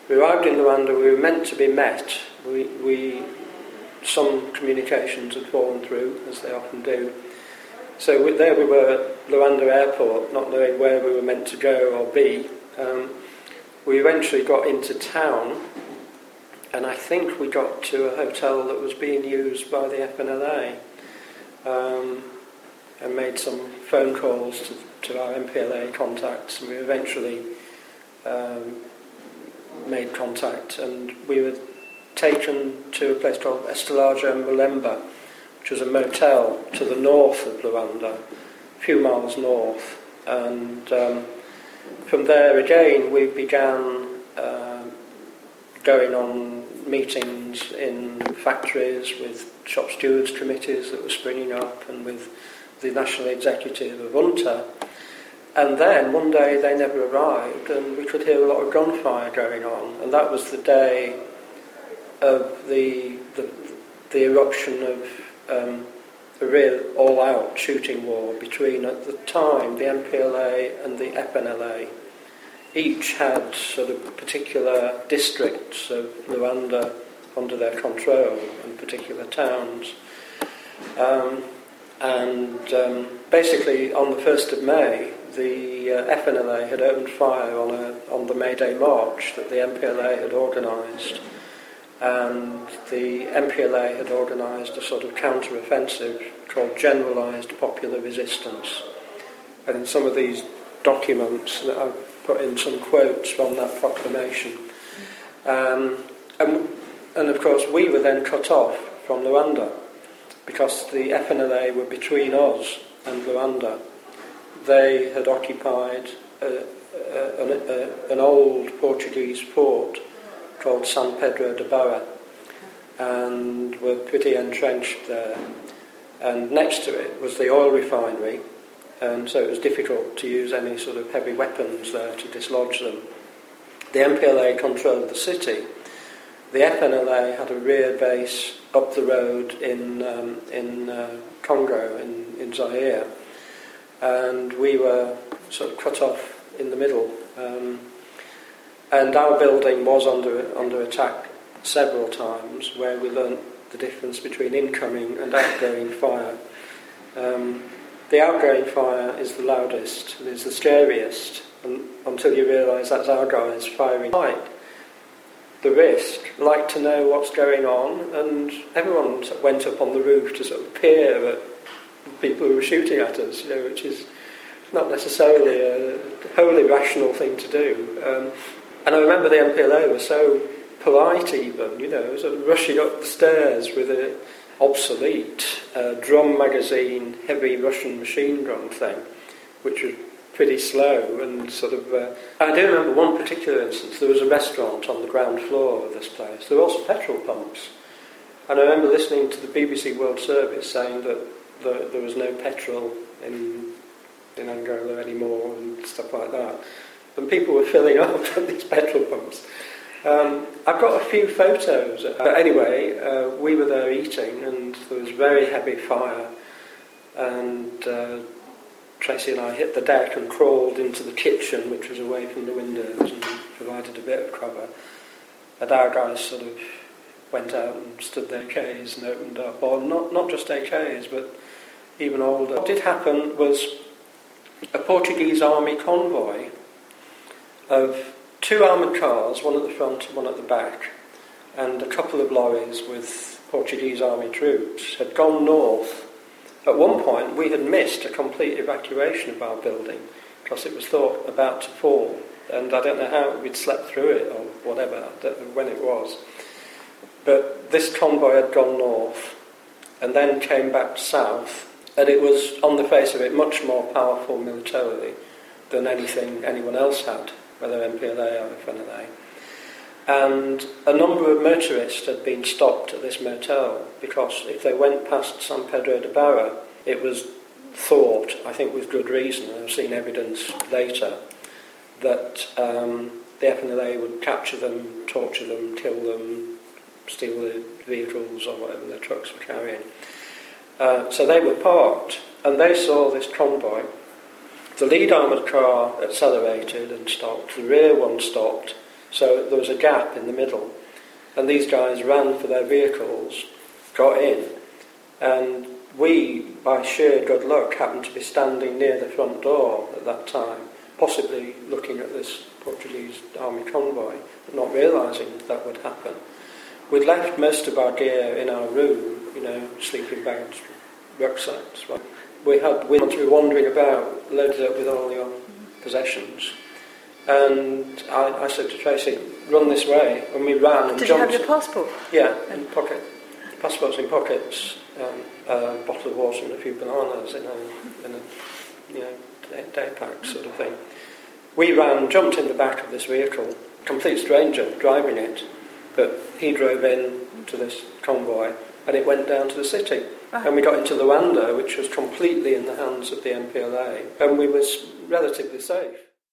We arrived in Luanda, we were meant to be met. Some communications had fallen through, as they often do. So there we were at Luanda Airport, not knowing where we were meant to go or be. We eventually got into town, and I think we got to a hotel that was being used by the FNLA, and made some phone calls to our MPLA contacts, and we eventually made contact, and we were taken to a place called Estelaggio Mulemba, which was a motel to the north of Luanda, a few miles north, and from there again we began going on meetings in factories with shop stewards committees that were springing up, and with the national executive of UNTA. And then one day they never arrived, and we could hear a lot of gunfire going on, and that was the day of the eruption of a real all-out shooting war between, at the time, the MPLA and the FNLA. Each had sort of particular districts of Luanda under their control, and particular towns. Basically, on the 1st of May, the FNLA had opened fire on the May Day march that the MPLA had organised, and the MPLA had organised a sort of counter-offensive called Generalised Popular Resistance. And in some of these documents that I've put in some quotes from that proclamation. And of course we were then cut off from Luanda, because the FNLA were between us and Luanda. They had occupied an old Portuguese fort called San Pedro de Barra, and were pretty entrenched there. And next to it was the oil refinery, and so it was difficult to use any sort of heavy weapons there to dislodge them. The MPLA controlled the city. The FNLA had a rear base up the road in Congo, in Zaire, and we were sort of cut off in the middle. And our building was under attack several times, where we learnt the difference between incoming and outgoing fire. The outgoing fire is the loudest and is the scariest, until you realise that's our guys firing. Like the risk, like to know what's going on, and everyone went up on the roof to sort of peer at people who were shooting at us, which is not necessarily a wholly rational thing to do. And I remember the MPLA were so polite even, sort of rushing up the stairs with an obsolete drum magazine, heavy Russian machine gun thing, which was pretty slow and sort of... I do remember one particular instance. There was a restaurant on the ground floor of this place. There were also petrol pumps. And I remember listening to the BBC World Service saying that there was no petrol in Angola anymore and stuff like that. And people were filling up at these petrol pumps. I've got a few photos. But anyway, we were there eating, and there was very heavy fire. And Tracy and I hit the deck and crawled into the kitchen, which was away from the windows, and provided a bit of cover. And our guys sort of went out and stood their AKs and opened up. Or not just AKs, but even older. What did happen was a Portuguese army convoy of 2 armoured cars, one at the front and one at the back, and a couple of lorries with Portuguese army troops, had gone north. At one point we had missed a complete evacuation of our building because it was thought about to fall, and I don't know how we'd slept through it or whatever, I don't know when it was. But this convoy had gone north and then came back south, and it was, on the face of it, much more powerful militarily than anything anyone else had, whether MPLA or FNLA. And a number of motorists had been stopped at this motel because if they went past San Pedro de Barra, it was thought, I think with good reason, and I've seen evidence later, that the FNLA would capture them, torture them, kill them, steal their vehicles or whatever their trucks were carrying. So they were parked, and they saw this convoy. The lead armoured car accelerated and stopped. The rear one stopped. So there was a gap in the middle, and these guys ran for their vehicles, got in, and we, by sheer good luck, happened to be standing near the front door at that time, possibly looking at this Portuguese army convoy, but not realising that would happen. We'd left most of our gear in our room, sleeping bags, rucksacks. Right? We wanted to be wandering about, loaded up with all your possessions. And I said to Tracy, run this way, and we ran and Did jumped. you have your passport? Yeah, in pocket. Passports in pockets, a bottle of water and a few bananas in a day pack sort of thing. We ran, jumped in the back of this vehicle, complete stranger driving it, but he drove in to this convoy and it went down to the city. Right. And we got into Luanda, which was completely in the hands of the MPLA, and we was relatively safe.